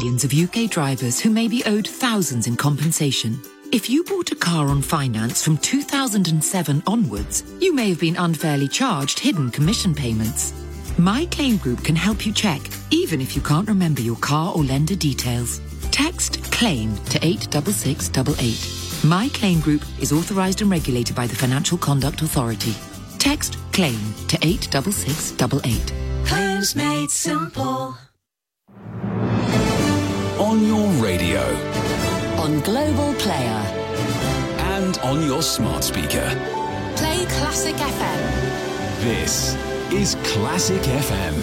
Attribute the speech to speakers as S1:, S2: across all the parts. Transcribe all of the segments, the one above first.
S1: millions of UK drivers who may be owed thousands in compensation. If you bought a car on finance from 2007 onwards, you may have been unfairly charged hidden commission payments. My Claim Group can help you check, even if you can't remember your car or lender details. Text CLAIM to 86688. My Claim Group is authorised and regulated by the Financial Conduct Authority. Text CLAIM to 86688.
S2: Claims made simple.
S3: On your radio.
S2: On Global Player.
S3: And on your smart speaker.
S2: Play Classic FM.
S3: This is Classic FM.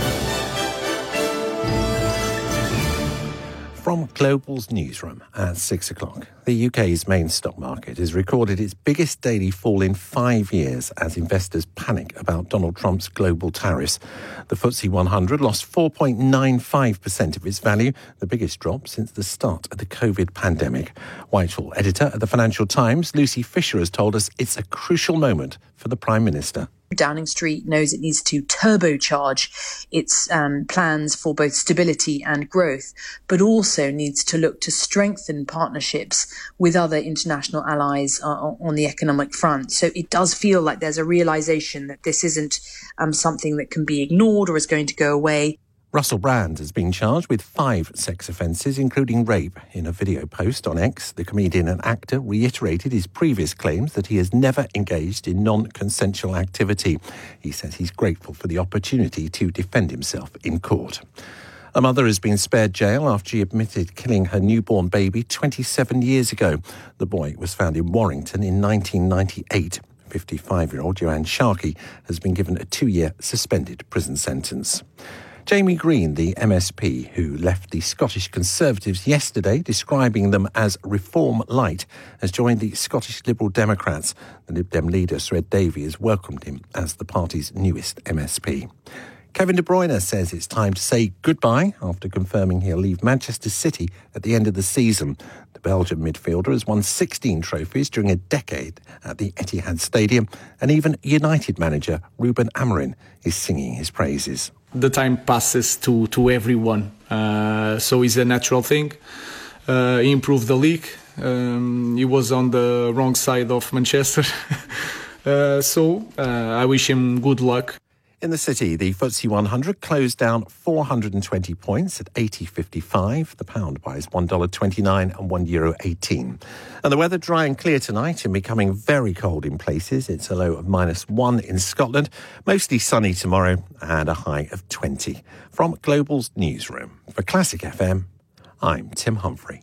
S4: From Global's newsroom at 6 o'clock, the UK's main stock market has recorded its biggest daily fall in 5 years as investors panic about Donald Trump's global tariffs. The FTSE 100 lost 4.95% of its value, the biggest drop since the start of the COVID pandemic. Whitehall editor at the Financial Times, Lucy Fisher, has told us it's a crucial moment for the Prime Minister.
S5: Downing Street knows it needs to turbocharge its plans for both stability and growth, but also needs to look to strengthen partnerships with other international allies on the economic front. So it does feel like there's a realization that this isn't something that can be ignored or is going to go away.
S4: Russell Brand has been charged with 5 sex offences, including rape. In a video post on X, the comedian and actor reiterated his previous claims that he has never engaged in non-consensual activity. He says he's grateful for the opportunity to defend himself in court. A mother has been spared jail after she admitted killing her newborn baby 27 years ago. The boy was found in Warrington in 1998. 55-year-old Joanne Sharkey has been given a 2-year suspended prison sentence. Jamie Green, the MSP who left the Scottish Conservatives yesterday, describing them as reform light, has joined the Scottish Liberal Democrats. The Lib Dem leader, Sir Ed Davey, has welcomed him as the party's newest MSP. Kevin De Bruyne says it's time to say goodbye after confirming he'll leave Manchester City at the end of the season. The Belgian midfielder has won 16 trophies during a decade at the Etihad Stadium, and even United manager Ruben Amorim is singing his praises.
S6: The time passes to everyone, so it's a natural thing. He improved the league. He was on the wrong side of Manchester, so I wish him good luck.
S4: In the city, the FTSE 100 closed down 420 points at 80.55. The pound buys $1.29 and €1.18. And the weather dry and clear tonight and becoming very cold in places. It's a low of -1 in Scotland. Mostly sunny tomorrow and a high of 20. From Global's newsroom, for Classic FM, I'm Tim Humphrey.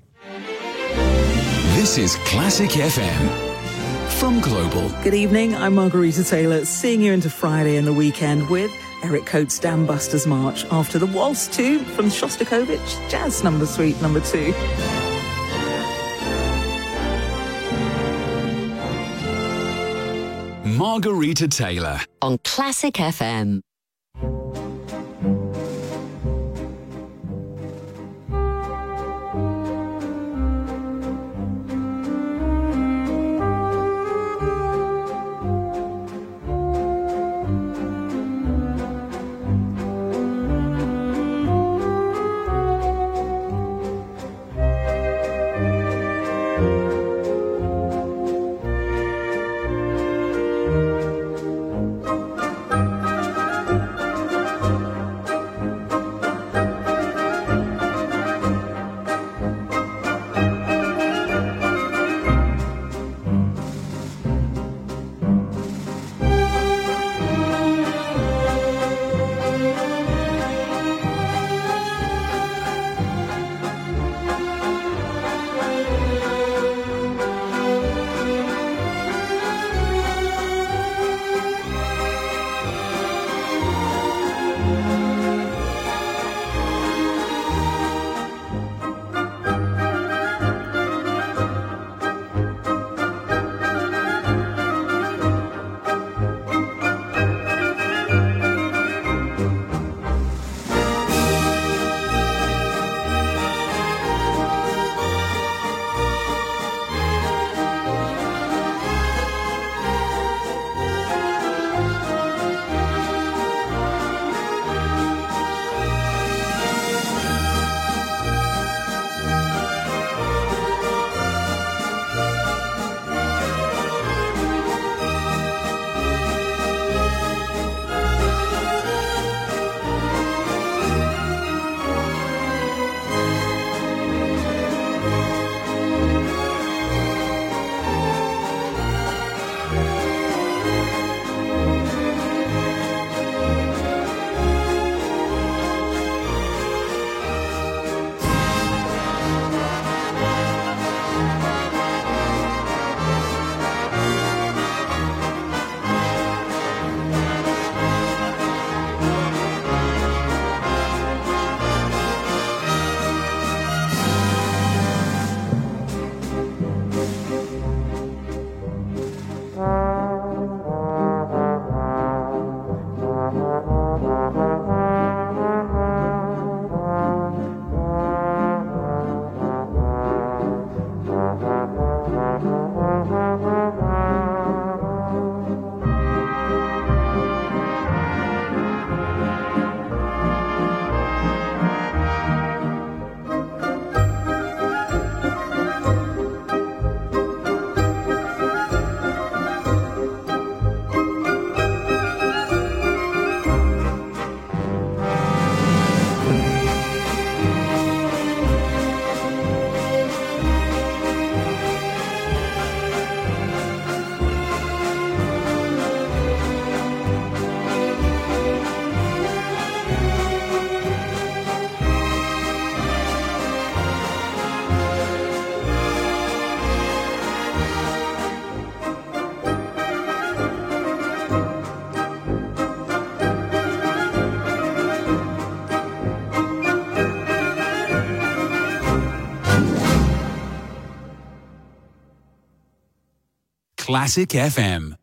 S3: This is Classic FM. From Global.
S7: Good evening, I'm Margarita Taylor, seeing you into Friday and the weekend with Eric Coates' Dam Busters March after the Waltz 2 from Shostakovich Jazz Suite number 2.
S3: Margarita Taylor.
S2: On Classic FM.
S3: Classic FM.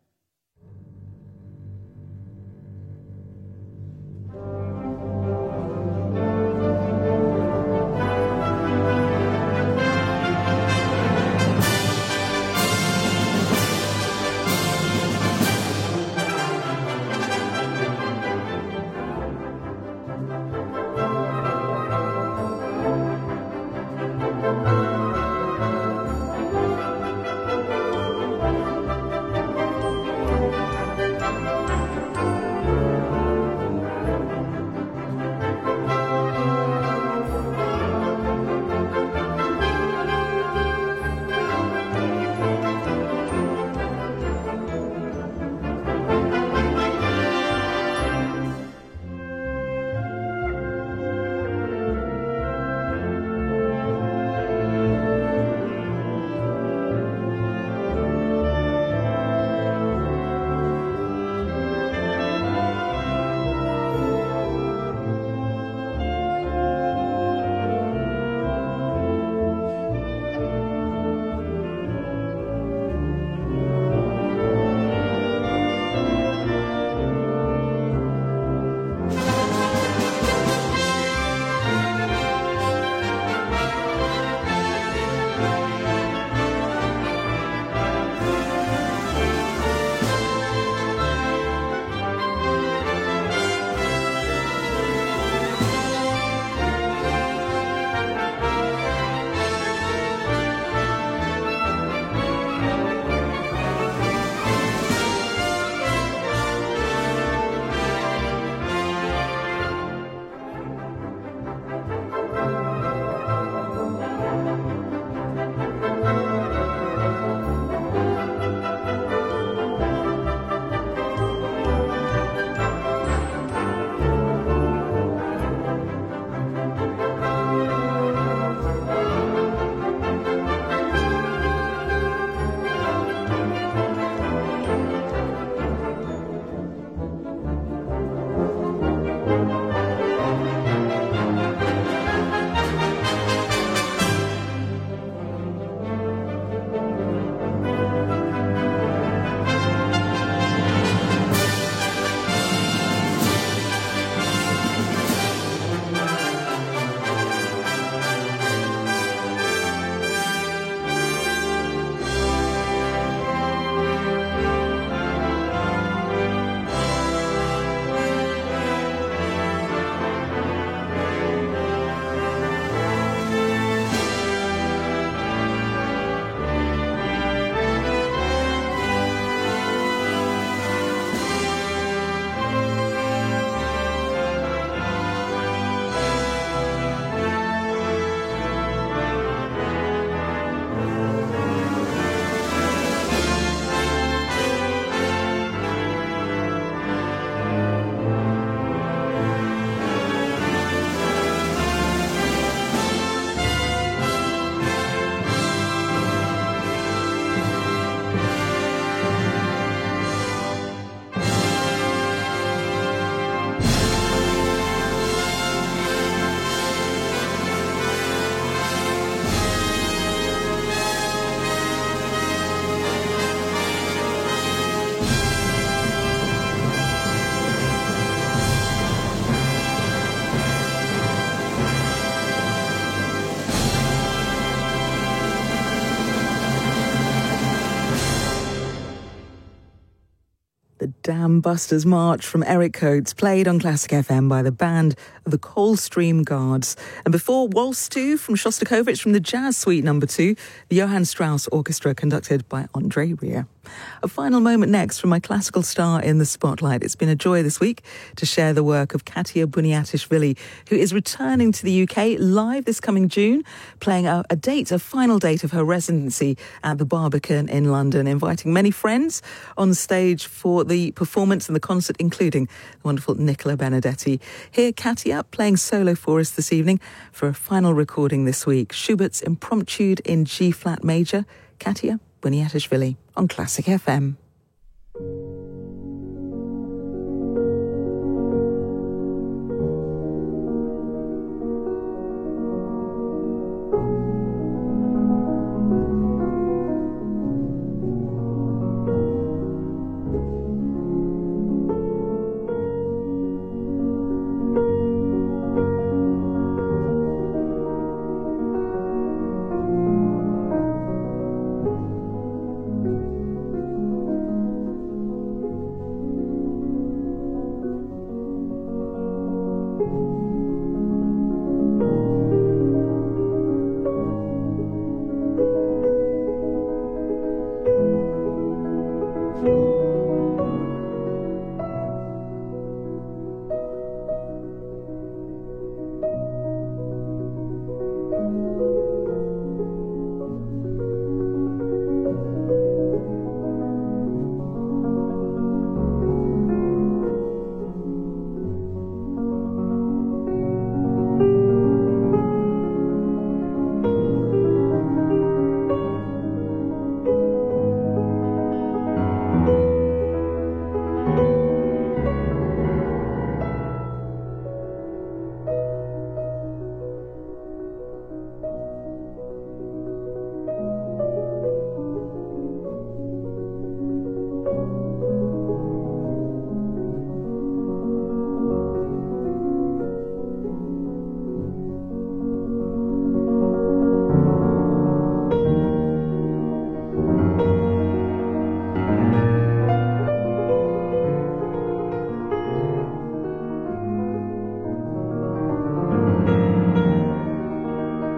S7: Dam Busters March from Eric Coates, played on Classic FM by the band of the Coldstream Guards. And before, Waltz 2 from Shostakovich from the Jazz Suite No. 2, the Johann Strauss Orchestra conducted by Andre Rieu. A final moment next from my classical star in the spotlight. It's been a joy this week to share the work of Katia Buniatishvili, who is returning to the UK live this coming June, playing a final date of her residency at the Barbican in London, inviting many friends on stage for the performance and the concert, including the wonderful Nicola Benedetti. Here, Katia playing solo for us this evening for a final recording this week, Schubert's Impromptu in G-flat major. Katia Buniatishvili on Classic FM.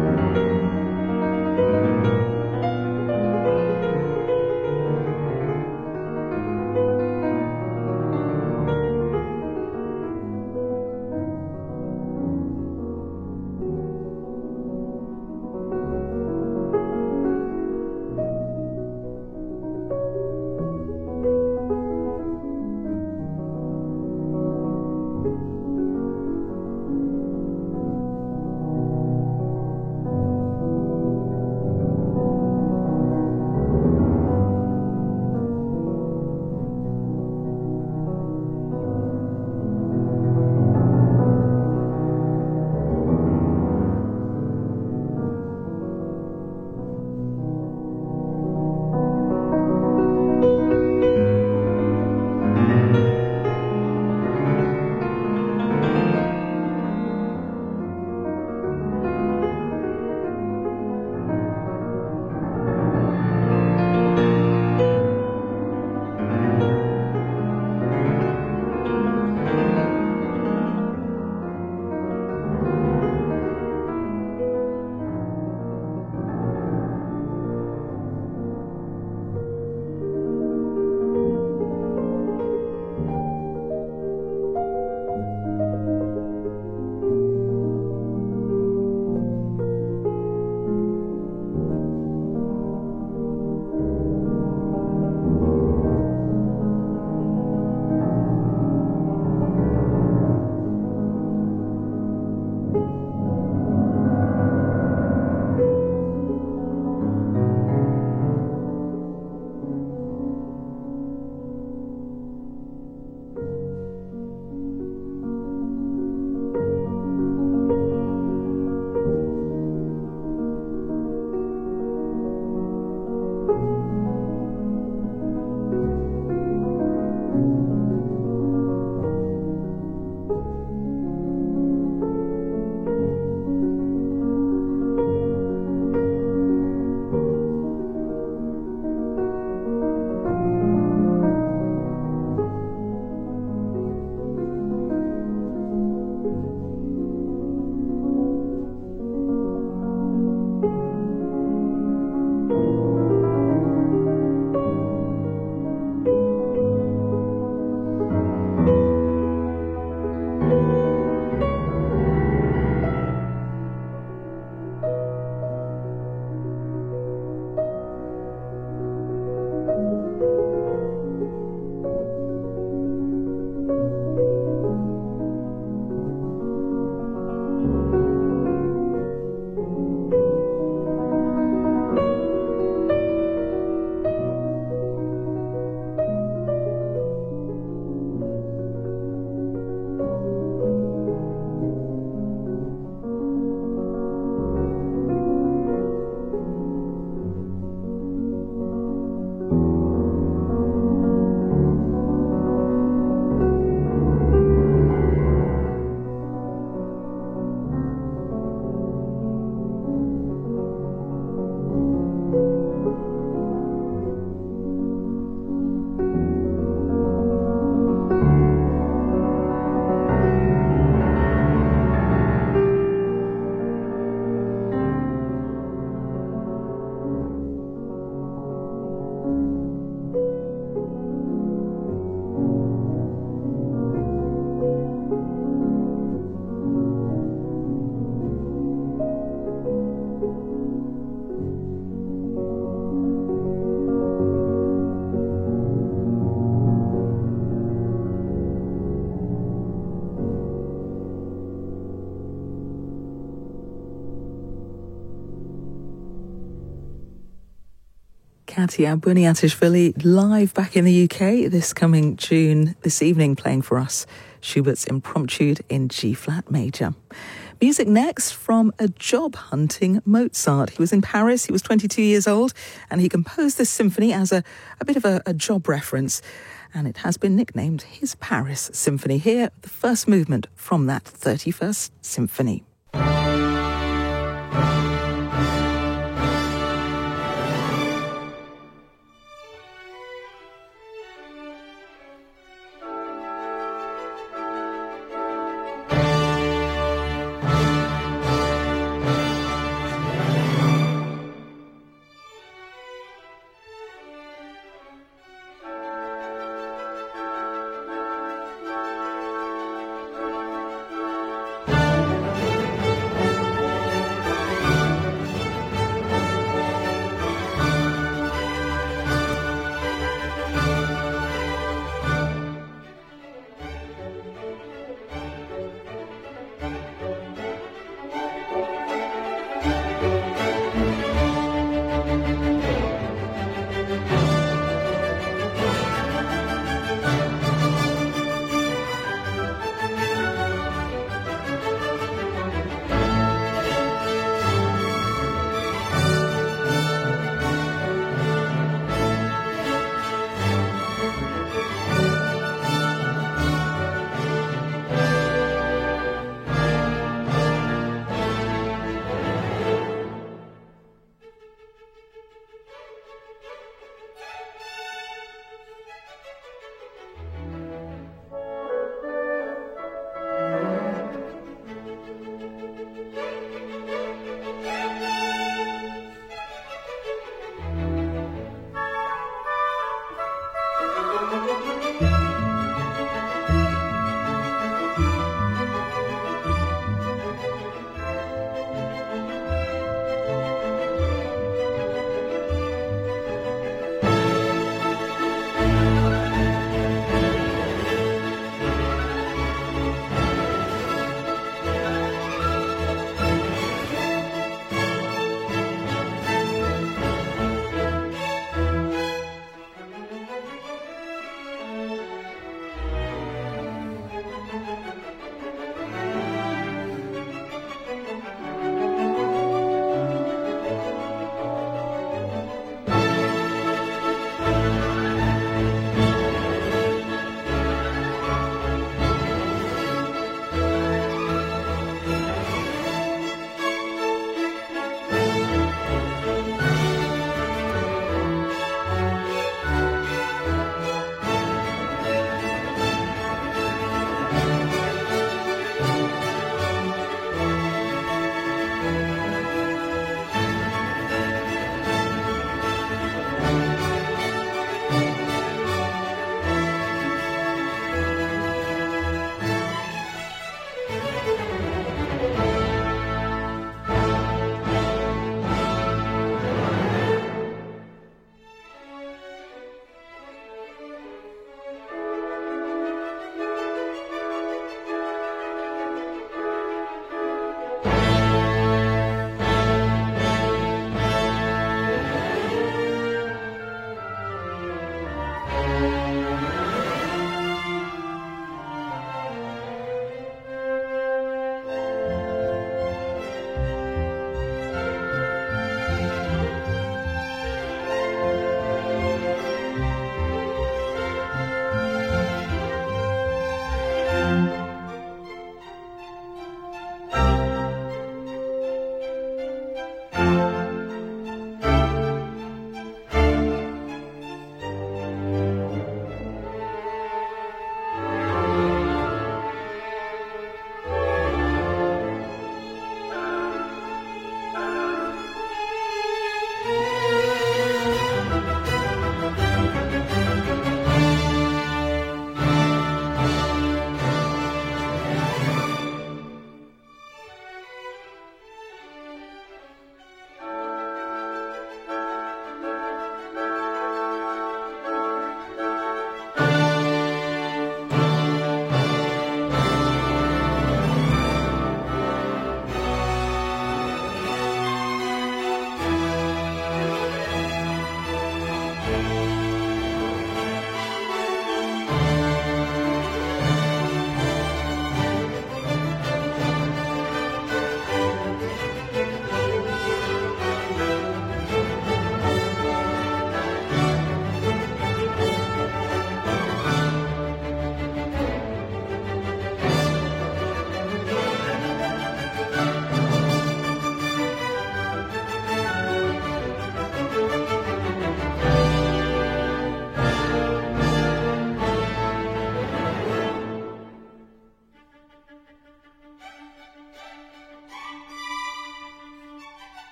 S7: Katia Buniatishvili live back in the UK this coming June, this evening, playing for us Schubert's Impromptu in G-flat major. Music next from a job-hunting Mozart. He was in Paris, he was 22 years old, and he composed this symphony as a bit of a job reference, and it has been nicknamed his Paris Symphony. Here, the first movement from that 31st Symphony.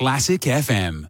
S3: Classic FM.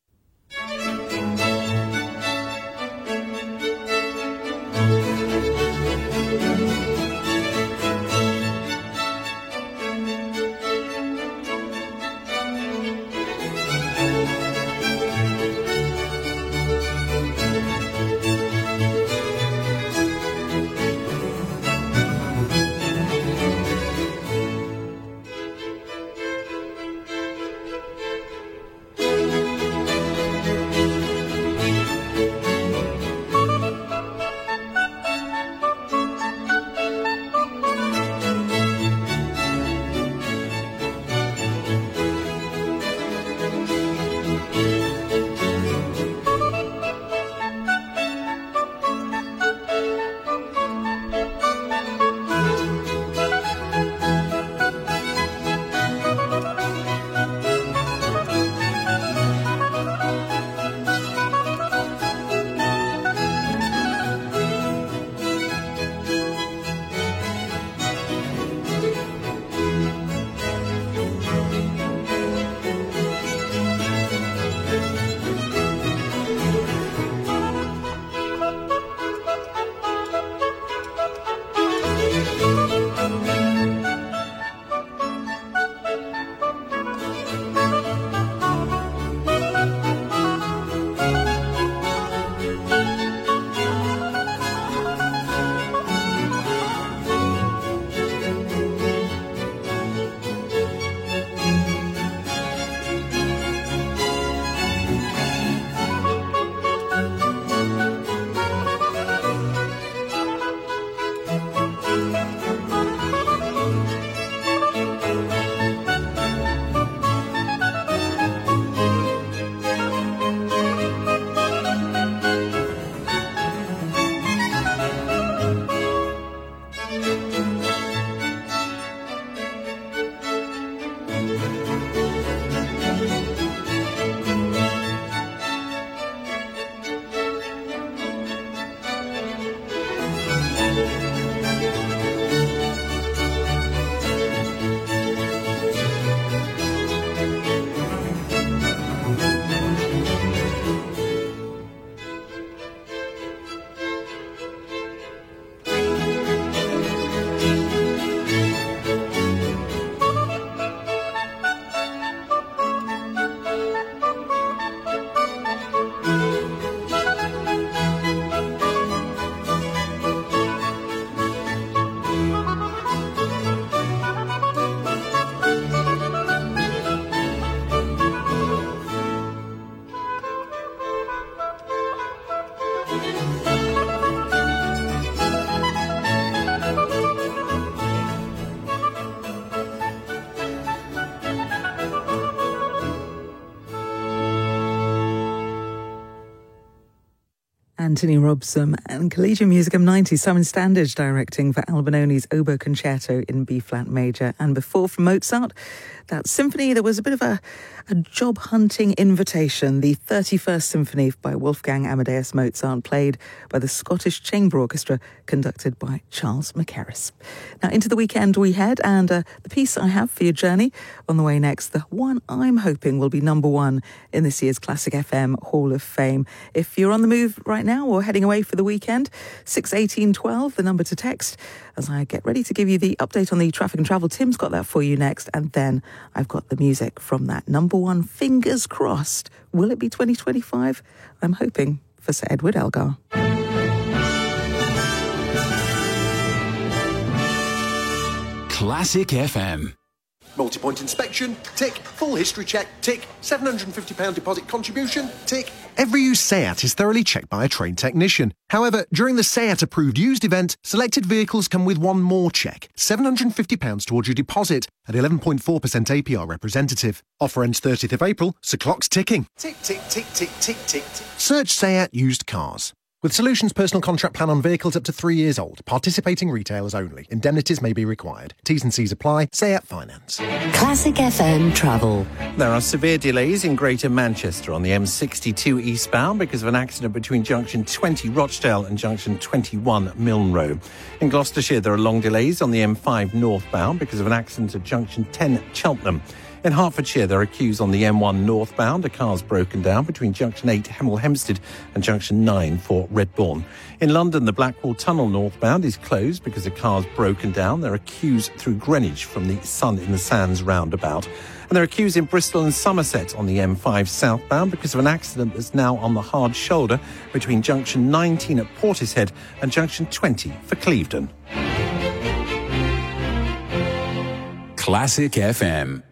S7: Anthony Robson and Collegiate Musicum 90, Simon Standage directing for Albinoni's Oboe Concerto in B-flat major. And before, from Mozart, that symphony, there was a bit of a job-hunting invitation, the 31st Symphony by Wolfgang Amadeus Mozart, played by the Scottish Chamber Orchestra, conducted by Charles Mackerras. Now, into the weekend we head, and the piece I have for your journey on the way next, the one I'm hoping will be number one in this year's Classic FM Hall of Fame. If you're on the move right now or heading away for the weekend, 61812, the number to text, as I get ready to give you the update on the traffic and travel. Tim's got that for you next, and then I've got the music from that number one. Fingers crossed. Will it be 2025? I'm hoping for Sir Edward Elgar.
S3: Classic FM.
S8: Multi-point inspection, tick. Full history check, tick. £750 deposit contribution, tick. Every used SEAT is thoroughly checked by a trained technician. However, during the SEAT approved used event, selected vehicles come with one more check. £750 towards your deposit at 11.4% APR representative. Offer ends 30th of April, so clock's ticking. Tick, tick, tick, tick, tick, tick, tick. Search SEAT used cars. With Solutions personal contract plan on vehicles up to 3 years old. Participating retailers only. Indemnities may be required. T's and C's apply. SEAT Finance.
S2: Classic FM Travel.
S4: There are severe delays in Greater Manchester on the M62 eastbound because of an accident between junction 20 Rochdale and junction 21 Milne Road. In Gloucestershire, there are long delays on the M5 northbound because of an accident at junction 10 Cheltenham. In Hertfordshire, there are queues on the M1 northbound. A car's broken down between Junction 8 Hemel Hempstead and Junction 9 for Redbourne. In London, the Blackwall Tunnel northbound is closed because a car's broken down. There are queues through Greenwich from the Sun in the Sands roundabout. And there are queues in Bristol and Somerset on the M5 southbound because of an accident that's now on the hard shoulder between Junction 19 at Portishead and Junction 20 for Clevedon.
S3: Classic FM.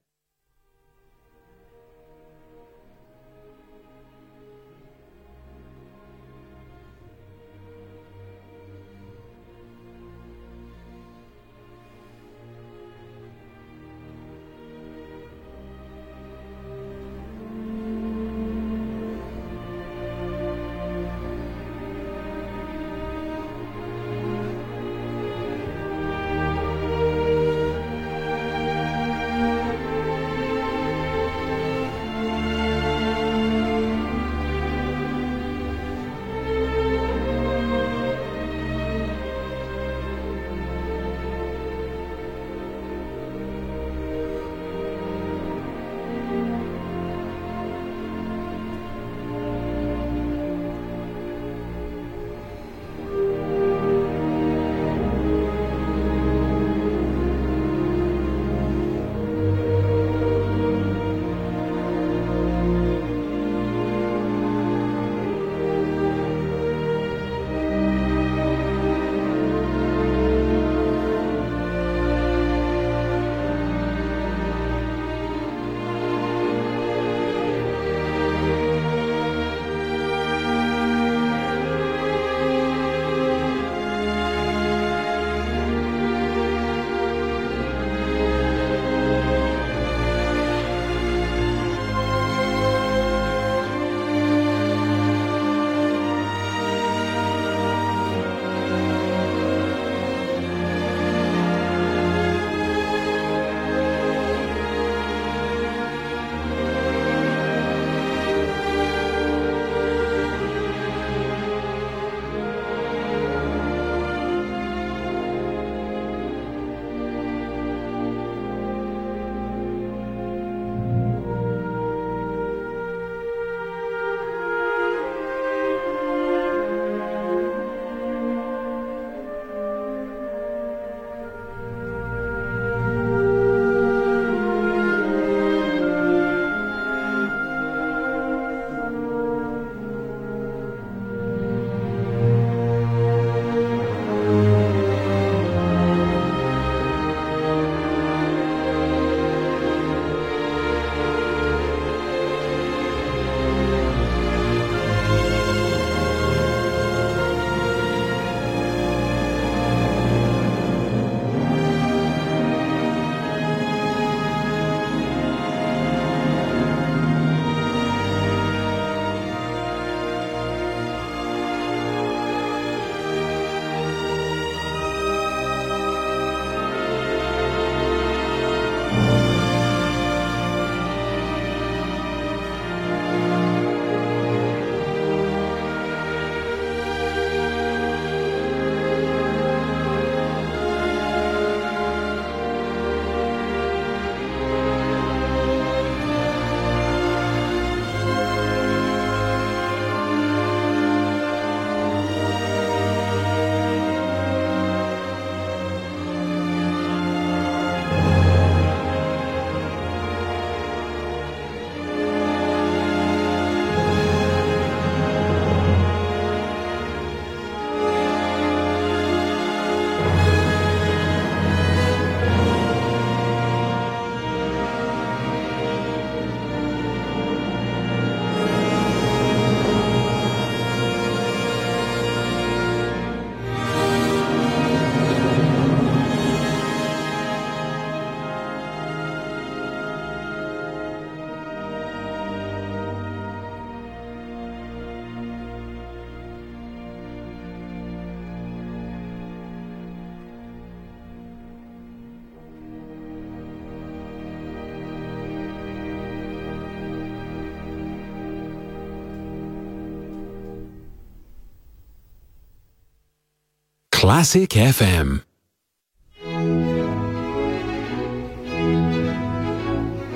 S3: Classic FM.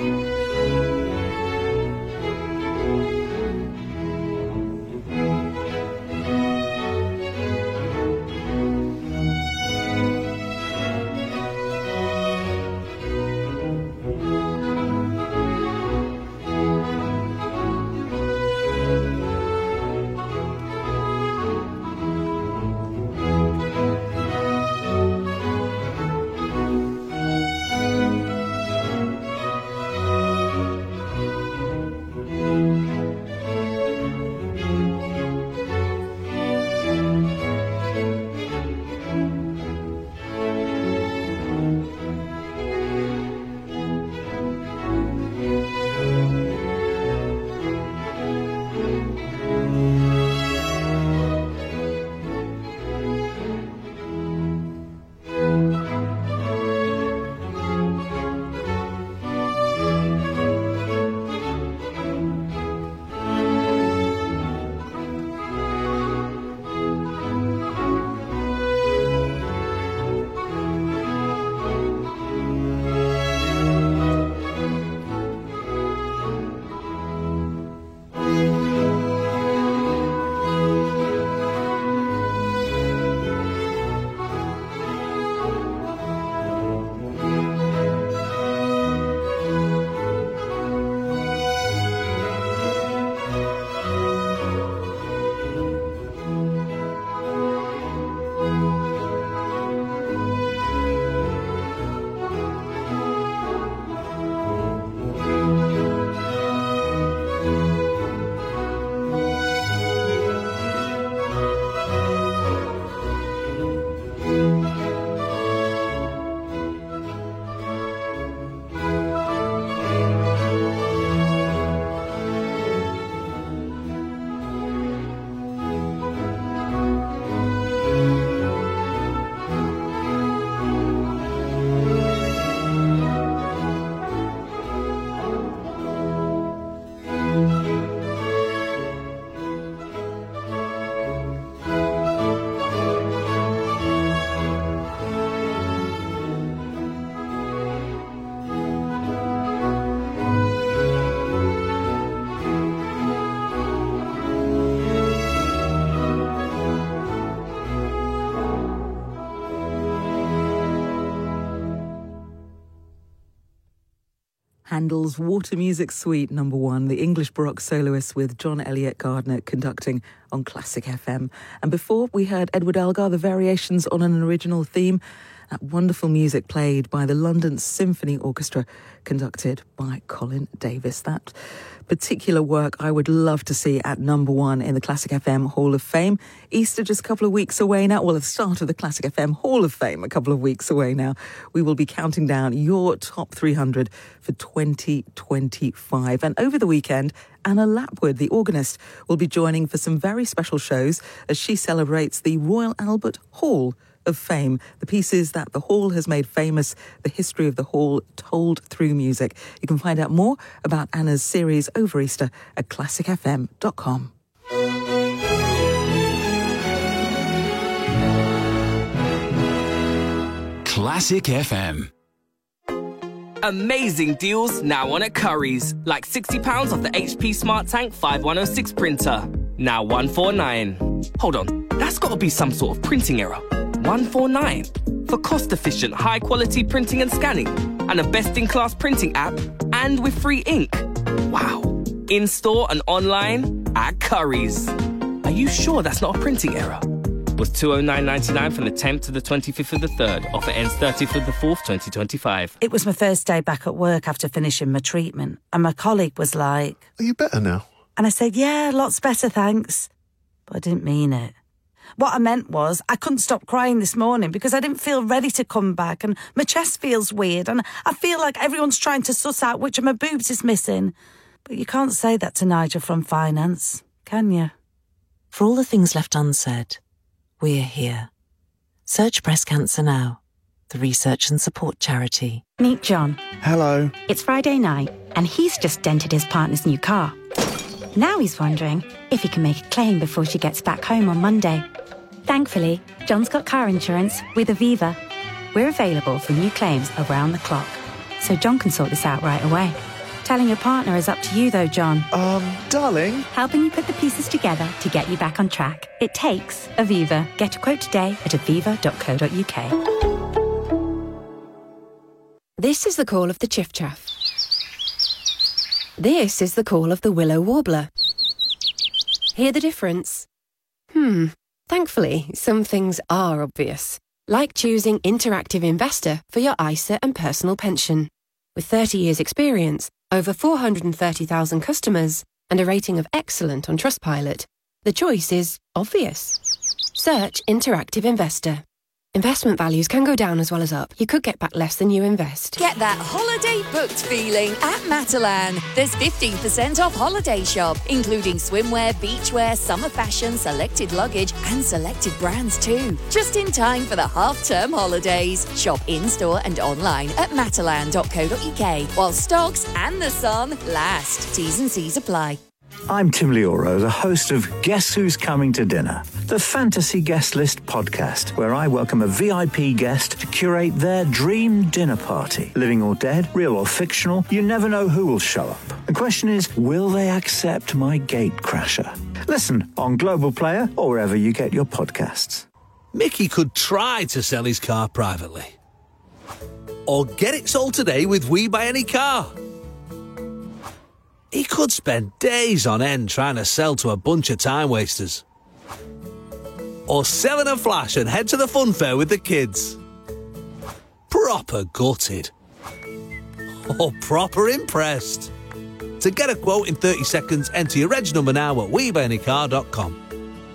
S7: Handel's Water Music Suite No. 1, the English Baroque soloists with John Elliott Gardner conducting on Classic FM. And before, we heard Edward Elgar, the variations on an original theme. That wonderful music played by the London Symphony Orchestra, conducted by Colin Davis. That particular work I would love to see at No. 1 in the Classic FM Hall of Fame. Easter just a couple of weeks away now. Well, the start of the Classic FM Hall of Fame a couple of weeks away now. We will be counting down your top 300 for 2025. And over the weekend, Anna Lapwood, the organist, will be joining for some very special shows as she celebrates the Royal Albert Hall of Fame, the pieces that the Hall has made famous, the history of the Hall told through music. You can find out more about Anna's series over Easter at classicfm.com.
S3: Classic FM.
S9: Amazing deals now on at Currys. Like £60 off the HP Smart Tank 5106 printer. Now $149. Hold on, that's got to be some sort of printing error. $149 for cost-efficient, high-quality printing and scanning, and a best-in-class printing app, and with free ink. Wow! In-store and online at Currys. Are you sure that's not a printing error? Was $209.99 from the 10th to the 25th of the 3rd. Offer ends 30th of the 4th, 2025.
S10: It was my first day back at work after finishing my treatment, and my colleague was like,
S11: "Are you better now?"
S10: And I said, "Yeah, lots better, thanks." But I didn't mean it. What I meant was I couldn't stop crying this morning because I didn't feel ready to come back, and my chest feels weird, and I feel like everyone's trying to suss out which of my boobs is missing. But you can't say that to Nigel from finance, can you?
S2: For all the things left unsaid, we're here. Search Breast Cancer Now, the research and support charity.
S12: Meet John.
S11: Hello.
S12: It's Friday night, and he's just dented his partner's new car. Now he's wondering if he can make a claim before she gets back home on Monday. Thankfully, John's got car insurance with Aviva. We're available for new claims around the clock, so John can sort this out right away. Telling your partner is up to you though, John.
S11: Darling?
S12: Helping you put the pieces together to get you back on track. It takes Aviva. Get a quote today at aviva.co.uk.
S13: This is the call of the chiffchaff. This is the call of the willow warbler. Hear the difference? Thankfully, some things are obvious, like choosing Interactive Investor for your ISA and personal pension. With 30 years' experience, over 430,000 customers, and a rating of excellent on Trustpilot, the choice is obvious. Search Interactive Investor. Investment values can go down as well as up. You could get back less than you invest.
S14: Get that holiday booked feeling at Matalan. There's 15% off holiday shop, including swimwear, beachwear, summer fashion, selected luggage, and selected brands too. Just in time for the half-term holidays. Shop in-store and online at matalan.co.uk while stocks and the sun last. T's and C's apply.
S15: I'm Tim Leoro, the host of Guess Who's Coming to Dinner, the Fantasy Guest List podcast, where I welcome a VIP guest to curate their dream dinner party. Living or dead, real or fictional, you never know who will show up. The question is, will they accept my gatecrasher? Listen on Global Player or wherever you get your podcasts.
S16: Mickey could try to sell his car privately. Or get it sold today with We Buy Any Car. He could spend days on end trying to sell to a bunch of time wasters. Or sell in a flash and head to the fun fair with the kids. Proper gutted. Or proper impressed. To get a quote in 30 seconds, enter your reg number now at WeBuyAnyCar.com.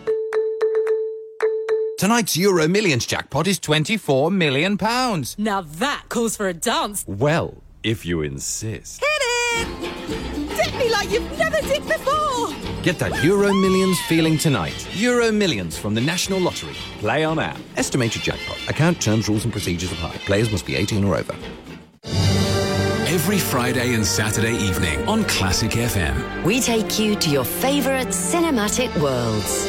S17: Tonight's Euro Millions jackpot is £24 million.
S18: Now that calls for a dance.
S17: Well, if you insist.
S18: Hit it! Dip me like you've never dipped before!
S17: Get that Euro Millions feeling tonight. Euro Millions from the National Lottery. Play on app. Estimated jackpot. Account terms, rules and procedures apply. Players must be 18 or over.
S3: Every Friday and Saturday evening on Classic FM.
S2: We take you to your favourite cinematic worlds.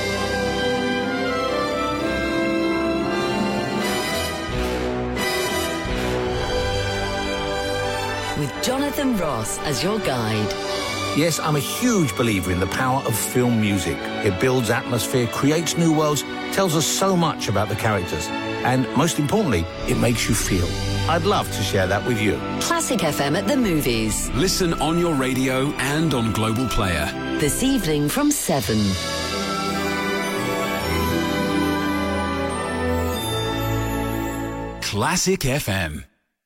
S2: With Jonathan Ross as your guide.
S19: Yes, I'm a huge believer in the power of film music. It builds atmosphere, creates new worlds, tells us so much about the characters. And most importantly, it makes you feel. I'd love to share that with you.
S20: Classic FM at the movies.
S3: Listen on your radio and on Global Player.
S20: This evening from 7.
S3: Classic FM.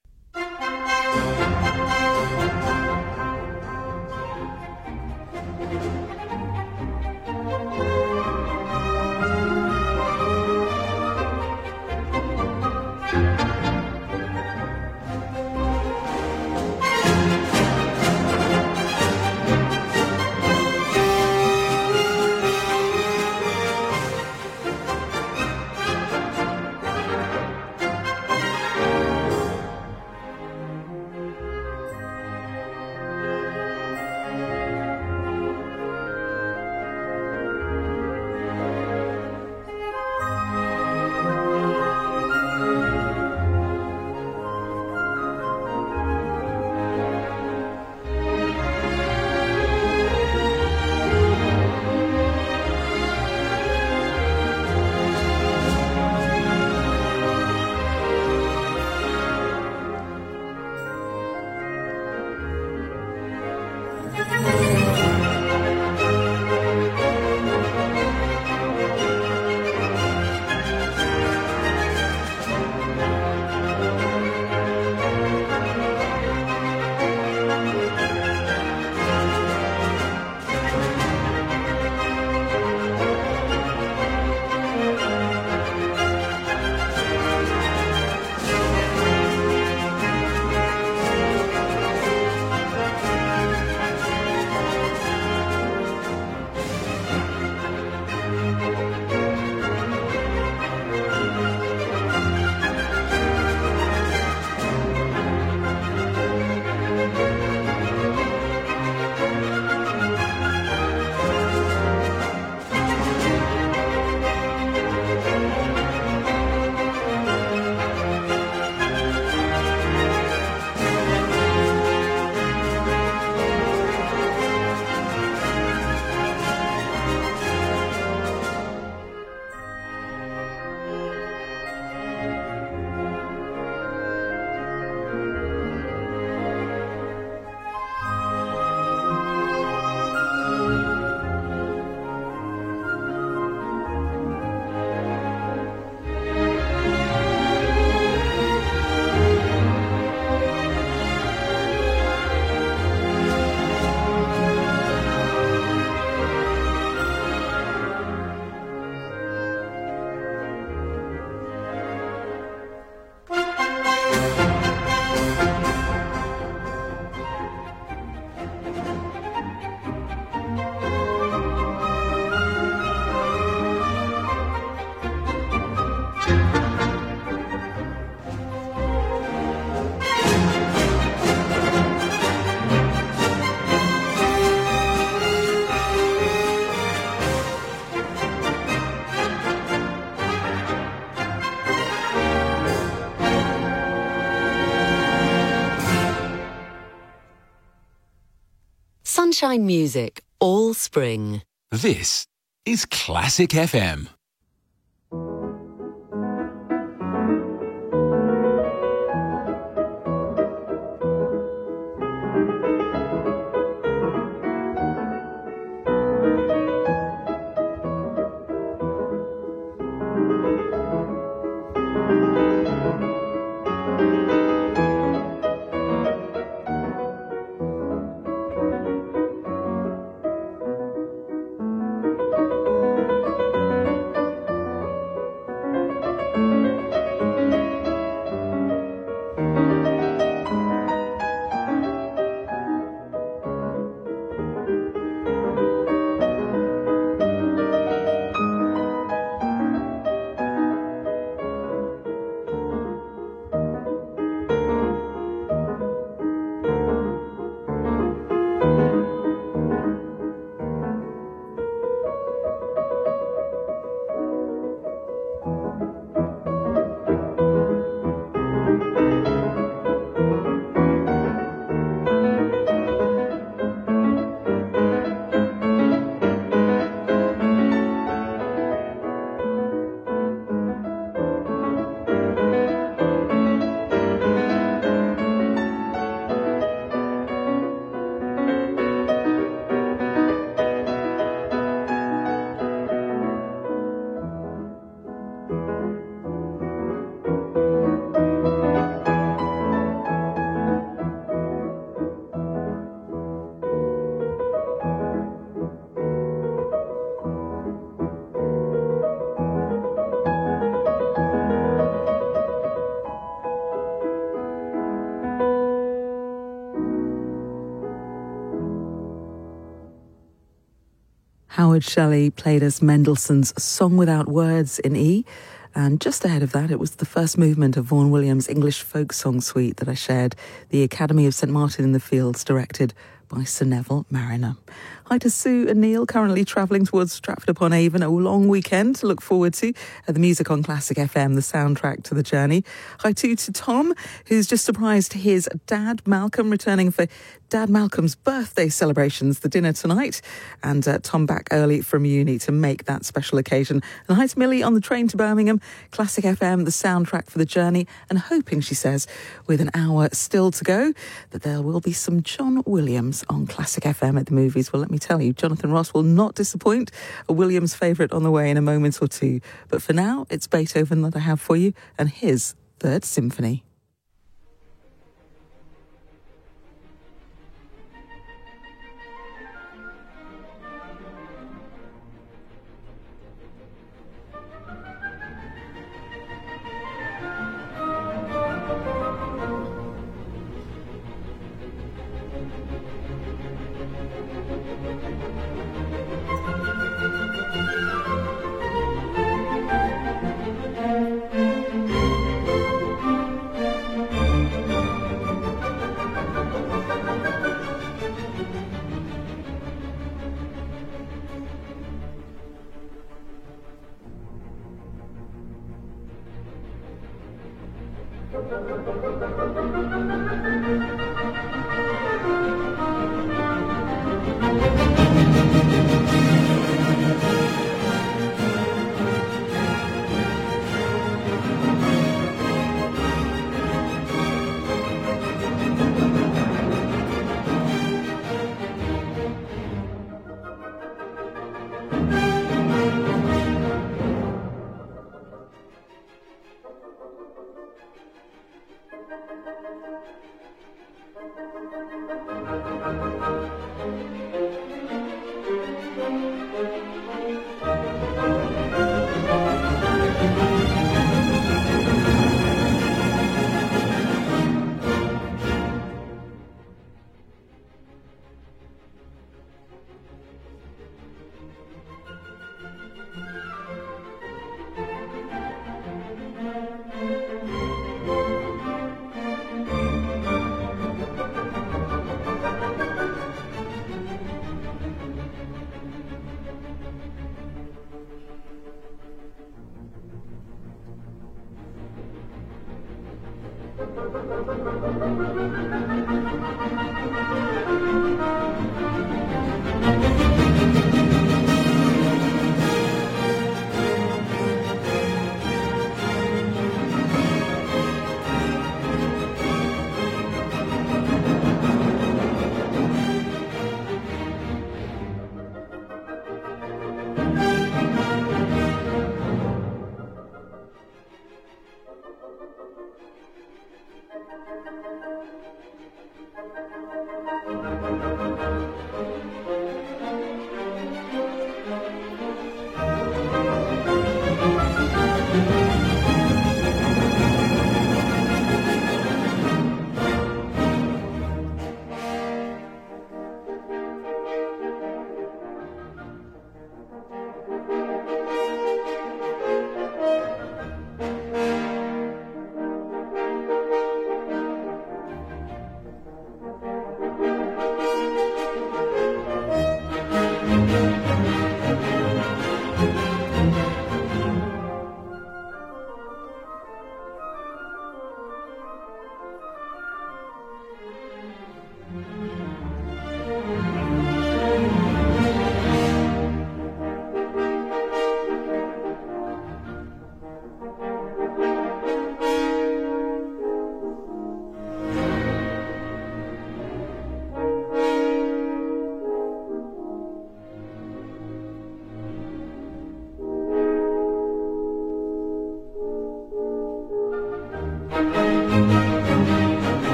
S20: Sunshine music all spring.
S3: This is Classic FM.
S7: Howard Shelley played us Mendelssohn's Song Without Words in E. And just ahead of that, it was the first movement of Vaughan Williams' English folk song suite that I shared, the Academy of St Martin in the Fields, directed by Sir Neville Marriner. Hi to Sue and Neil, currently travelling towards Stratford-upon-Avon, a long weekend to look forward to. The music on Classic FM, the soundtrack to the journey. Hi too to Tom, who's just surprised his dad, Malcolm, returning for Dad Malcolm's birthday celebrations, the dinner tonight. And Tom back early from uni to make that special occasion. And hi to Millie on the train to Birmingham. Classic FM, the soundtrack for the journey. And hoping, she says, with an hour still to go, that there will be some John Williams on Classic FM at the movies. Well, let me tell you, Jonathan Ross will not disappoint. A Williams favourite on the way in a moment or two. But for now, it's Beethoven that I have for you and his Third Symphony.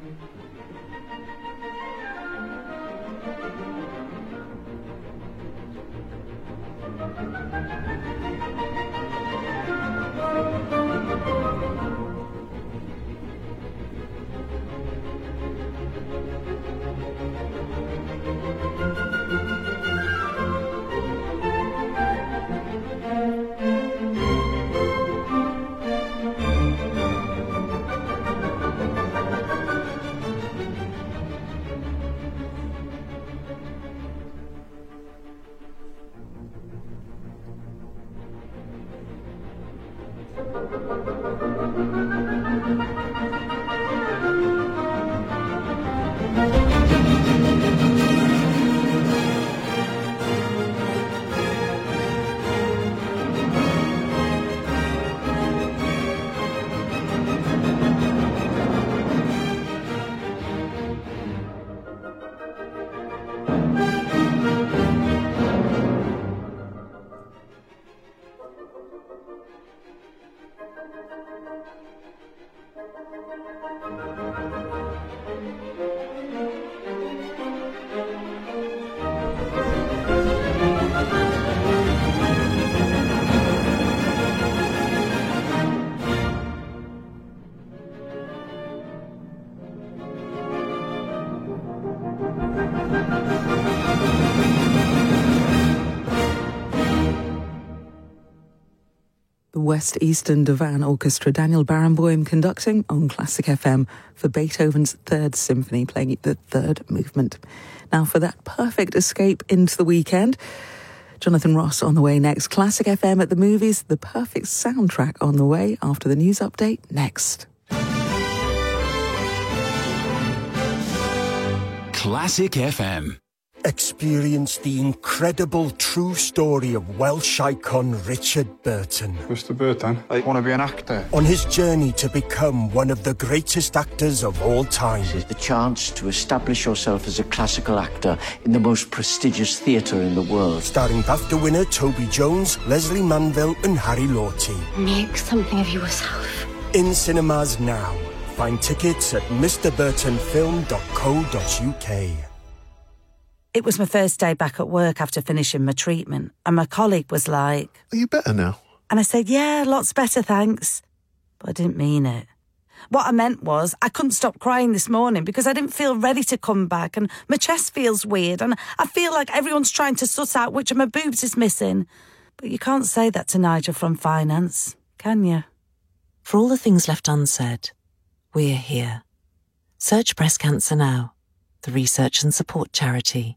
S7: West Eastern Divan Orchestra, Daniel Barenboim conducting on Classic FM for Beethoven's Third Symphony, playing the third movement. Now for that perfect escape into the weekend, Jonathan Ross on the way next. Classic FM at the movies, the perfect soundtrack on the way after the news update next.
S3: Classic FM.
S21: Experience the incredible true story of Welsh icon Richard Burton.
S22: Mr. Burton, I want to be an actor.
S21: On his journey to become one of the greatest actors of all time.
S23: This is the chance to establish yourself as a classical actor in the most prestigious theatre in the world.
S21: Starring BAFTA winner Toby Jones, Leslie Manville and Harry Lawty.
S24: Make something of yourself.
S21: In cinemas now. Find tickets at mrburtonfilm.co.uk.
S10: It was my first day back at work after finishing my treatment, and my colleague was like,
S11: "Are you better now?"
S10: And I said, "Yeah, lots better, thanks." But I didn't mean it. What I meant was I couldn't stop crying this morning because I didn't feel ready to come back, and my chest feels weird, and I feel like everyone's trying to suss out which of my boobs is missing. But you can't say that to Nigel from finance, can you?
S2: For all the things left unsaid, we're here. Search Breast Cancer Now, the research and support charity.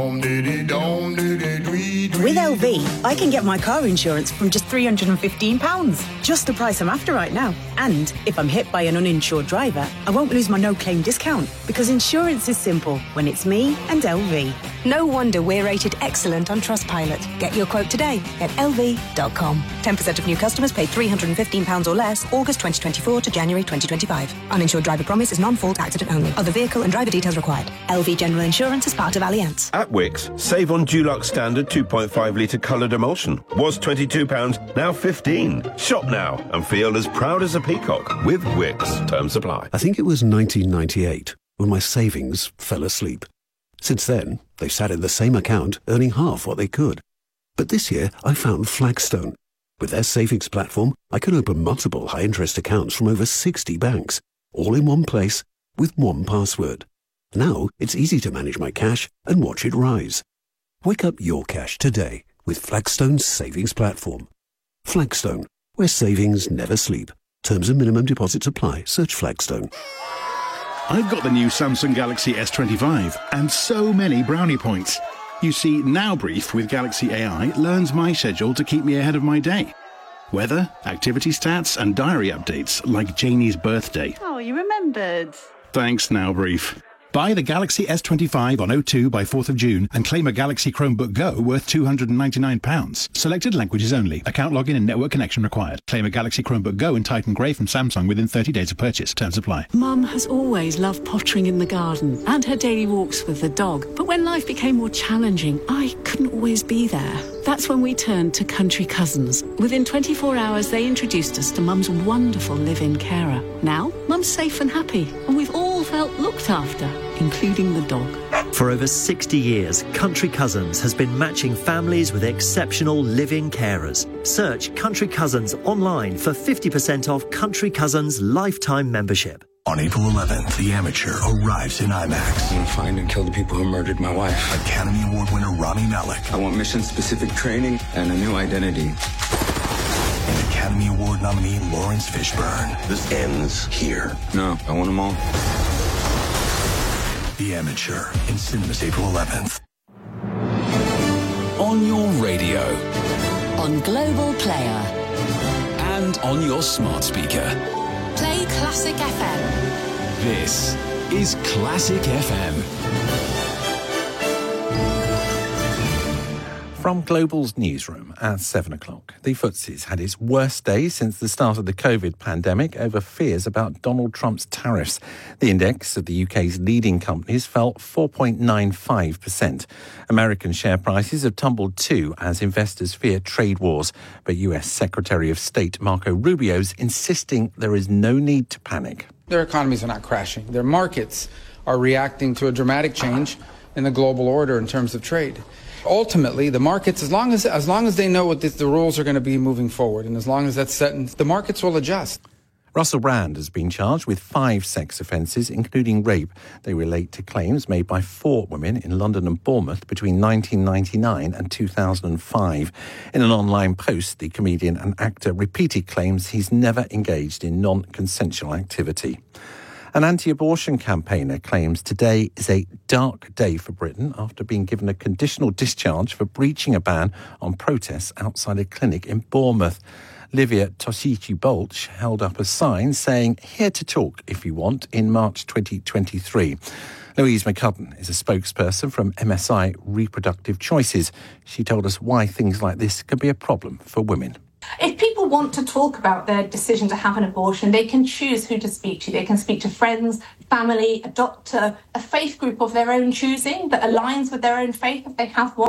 S25: With LV, I can get my car insurance from just £315. Just the price I'm after right now. And if I'm hit by an uninsured driver, I won't lose my no-claim discount. Because insurance is simple when it's me and LV.
S26: No wonder we're rated excellent on Trustpilot. Get your quote today at lv.com. 10% of new customers pay £315 or less August 2024 to January 2025. Uninsured driver promise is non-fault accident only. Other vehicle and driver details required. LV General Insurance is part of Allianz.
S27: At Wix, save on Dulux Standard 2.5 litre coloured emulsion. Was £22, now £15. Shop now and feel as proud as a peacock with Wix. Terms apply.
S28: I think it was 1998 when my savings fell asleep. Since then, they've sat in the same account, earning half what they could. But this year, I found Flagstone. With their savings platform, I can open multiple high-interest accounts from over 60 banks, all in one place, with one password. Now, it's easy to manage my cash and watch it rise. Wake up your cash today with Flagstone's savings platform. Flagstone, where savings never sleep. Terms and minimum deposits apply. Search Flagstone.
S29: I've got the new Samsung Galaxy S25 and so many brownie points. You see, Now Brief with Galaxy AI learns my schedule to keep me ahead of my day. Weather, activity stats and diary updates like Janie's birthday.
S30: Oh, you remembered.
S29: Thanks, Now Brief. Buy the Galaxy S25 on O2 by 4th of June and claim a Galaxy Chromebook Go worth £299. Selected languages only. Account login and network connection required. Claim a Galaxy Chromebook Go in Titan Grey from Samsung within 30 days of purchase. Terms apply.
S31: Mum has always loved pottering in the garden and her daily walks with the dog. But when life became more challenging, I couldn't always be there. That's when we turned to Country Cousins. Within 24 hours, they introduced us to Mum's wonderful live-in carer. Now, Mum's safe and happy, and we've all felt looked after, including the dog.
S1: For over 60 years, Country Cousins has been matching families with exceptional live-in carers. Search Country Cousins online for 50% off Country Cousins lifetime membership.
S4: On April 11th, The Amateur arrives in IMAX.
S5: I'm gonna find and kill the people who murdered my wife.
S4: Academy Award winner Rami Malek.
S5: I want mission-specific training and a new identity.
S4: And Academy Award nominee Lawrence Fishburne. This ends here.
S5: No, I want them all.
S4: The Amateur in cinemas April 11th.
S3: On your radio.
S20: On Global Player.
S3: And on your smart speaker.
S6: Play Classic FM.
S3: This is Classic FM.
S8: From Global's newsroom at 7 o'clock, the FTSE's had its worst day since the start of the COVID pandemic over fears about Donald Trump's tariffs. The index of the UK's leading companies fell 4.95%. American share prices have tumbled too as investors fear trade wars. But US Secretary of State Marco Rubio's insisting there is no need to panic.
S9: Their economies are not crashing. Their markets are reacting to a dramatic change in the global order in terms of trade. Ultimately, the markets, as long as they know what the rules are going to be moving forward, and as long as that's set, the markets will adjust.
S8: Russell Brand has been charged with 5 sex offences, including rape. They relate to claims made by 4 women in London and Bournemouth between 1999 and 2005. In an online post, the comedian and actor repeated claims he's never engaged in non-consensual activity. An anti-abortion campaigner claims today is a dark day for Britain after being given a conditional discharge for breaching a ban on protests outside a clinic in Bournemouth. Livia Tosici-Bolch held up a sign saying, "Here to talk if you want," in March 2023. Louise McCudden is a spokesperson from MSI Reproductive Choices. She told us why things like this can be a problem for women.
S12: If people want to talk about their decision to have an abortion, they can choose who to speak to. They can speak to friends, family, a doctor, a faith group of their own choosing that aligns with their own faith if they have one.